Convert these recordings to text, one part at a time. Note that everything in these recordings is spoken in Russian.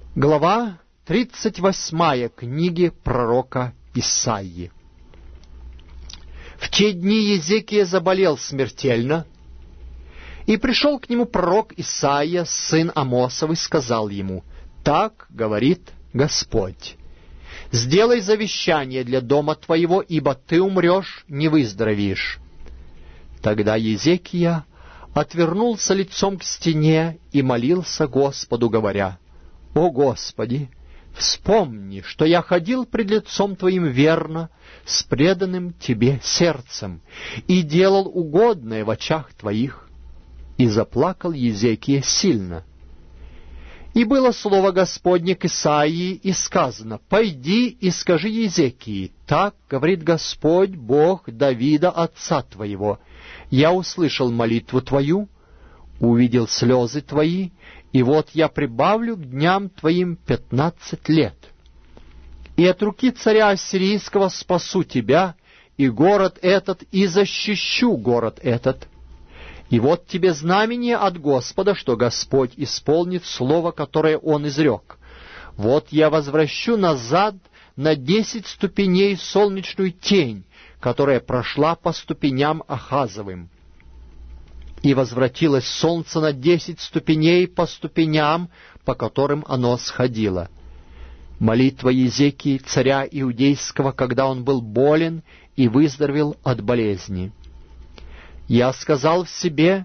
Глава 38 книги пророка Исаии. В те дни Езекия заболел смертельно, и пришел к нему пророк Исаия, сын Амосов, и сказал ему: «Так говорит Господь: сделай завещание для дома твоего, ибо ты умрешь, не выздоровеешь». Тогда Езекия отвернулся лицом к стене и молился Господу, говоря: «О Господи, вспомни, что я ходил пред лицом Твоим верно, с преданным Тебе сердцем, и делал угодное в очах Твоих». И заплакал Езекия сильно. И было слово Господне к Исаии, и сказано: «Пойди и скажи Езекии: так говорит Господь, Бог Давида, отца твоего: я услышал молитву твою, увидел слезы твои, и вот я прибавлю к дням твоим 15 лет. И от руки царя ассирийского спасу тебя, и город этот, и защищу город этот. И вот тебе знамение от Господа, что Господь исполнит слово, которое Он изрек. Вот я возвращу назад на 10 ступеней солнечную тень, которая прошла по ступеням Ахазовым. И возвратилось солнце на 10 ступеней по ступеням, по которым оно сходило». Молитва Езекии, царя Иудейского, когда он был болен и выздоровел от болезни. «Я сказал в себе: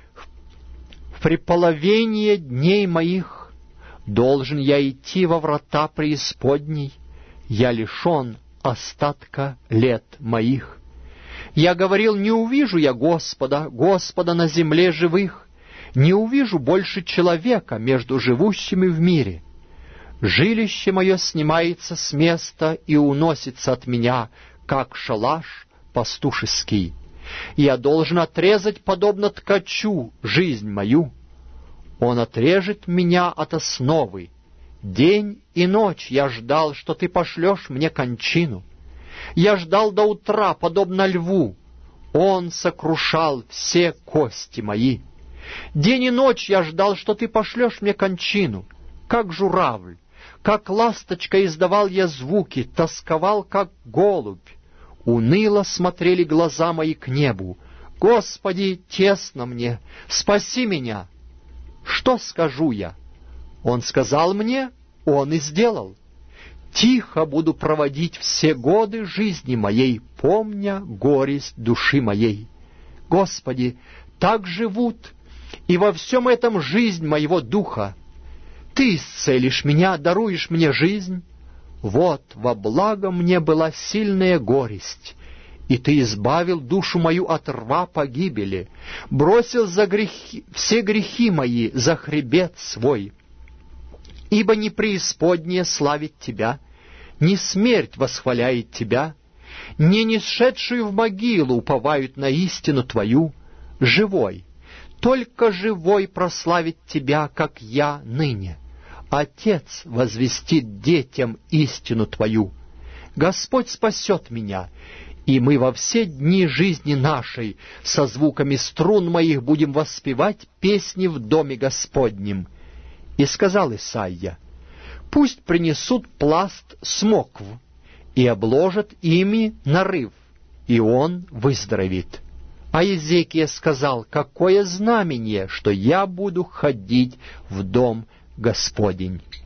в преполовение дней моих должен я идти во врата преисподней, я лишен остатка лет моих. Я говорил: не увижу я Господа, Господа на земле живых, не увижу больше человека между живущими в мире. Жилище мое снимается с места и уносится от меня, как шалаш пастушеский. Я должен отрезать, подобно ткачу, жизнь мою. Он отрежет меня от основы. День и ночь я ждал, что ты пошлешь мне кончину. Я ждал до утра, подобно льву. Он сокрушал все кости мои. День и ночь я ждал, что ты пошлешь мне кончину. Как журавль, как ласточка издавал я звуки, тосковал, как голубь. Уныло смотрели глаза мои к небу. Господи, тесно мне, спаси меня. Что скажу я? Он сказал мне, Он и сделал. Тихо буду проводить все годы жизни моей, помня горесть души моей. Господи, так живут, и во всем этом жизнь моего духа. Ты исцелишь меня, даруешь мне жизнь. Вот, во благо мне была сильная горесть, и Ты избавил душу мою от рва погибели, бросил все грехи мои за хребет свой. Ибо не преисподняя славит Тебя, не смерть восхваляет Тебя, не нисшедшую в могилу уповают на истину Твою. Живой, только живой прославит Тебя, как я ныне. Отец возвестит детям истину Твою. Господь спасет меня, и мы во все дни жизни нашей со звуками струн моих будем воспевать песни в доме Господнем». И сказал Исаия: «Пусть принесут пласт смокв и обложат ими нарыв, и он выздоровеет». А Езекия сказал: «Какое знамение, что я буду ходить в дом Господень».